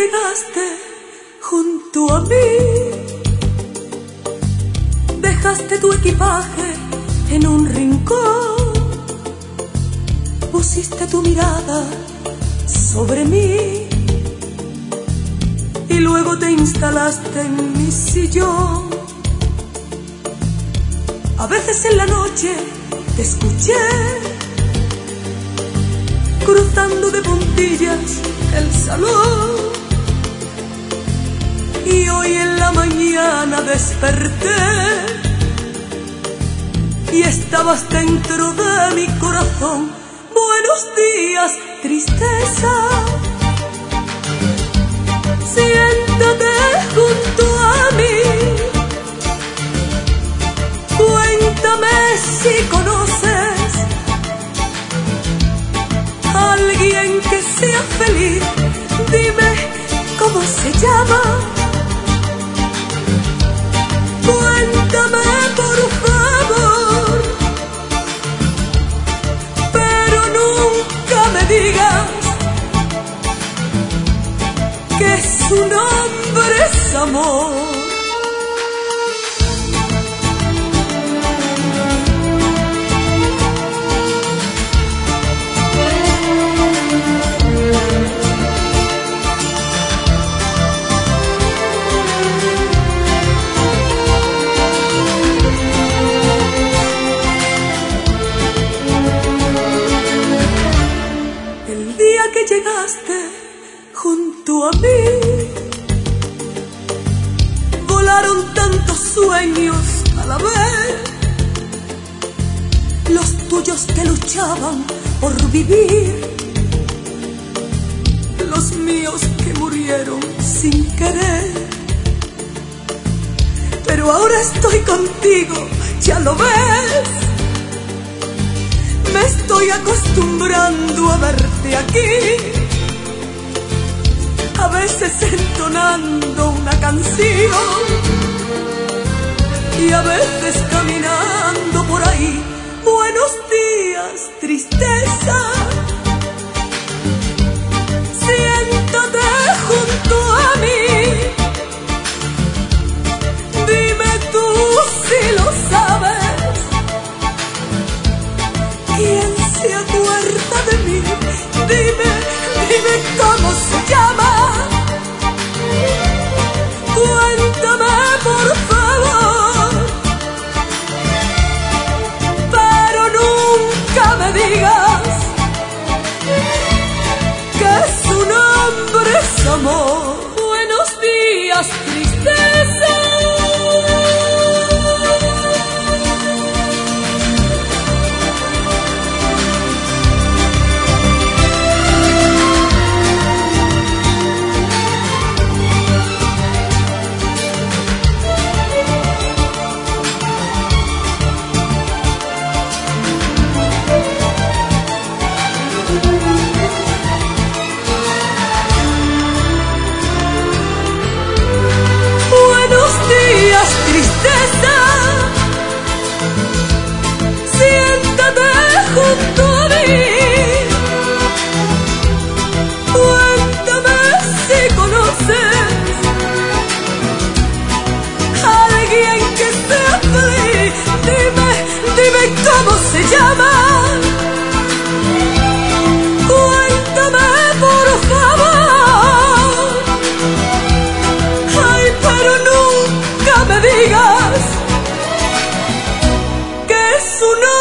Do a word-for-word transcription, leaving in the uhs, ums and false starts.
llegaste junto a mí, dejaste tu equipaje en un rincón, pusiste tu mirada sobre mí y luego te instalaste en mi sillón. A veces en la noche te escuché cruzando de puntillas el salón, y hoy en la mañana desperté y estabas dentro de mi corazón. Buenos días, tristeza, siéntate junto a mí, cuéntame si conoces a alguien que sea feliz, dime cómo se llama, cuéntame por favor, pero nunca me digas que su nombre es amor. Que llegaste junto a mí, volaron tantos sueños a la vez, los tuyos que luchaban por vivir, los míos que murieron sin querer. Pero ahora estoy contigo, ya lo ves, me estoy acostumbrando a verte aquí, a veces entonando una canción y a veces caminando por ahí. Buenos días, tristeza, siéntate junto a mí, dime tú si lo sabes, ¿quién se acuerda de mí? Dime, dime cómo se llama, cuéntame por favor, pero nunca me digas que su nombre es amor. Buenos días, tristeza. Tristeza, siéntate junto a mí, cuéntame si conoces a alguien que sea feliz, dime, dime cómo se llama, cuéntame por favor, ay, pero nunca me digas que su nombre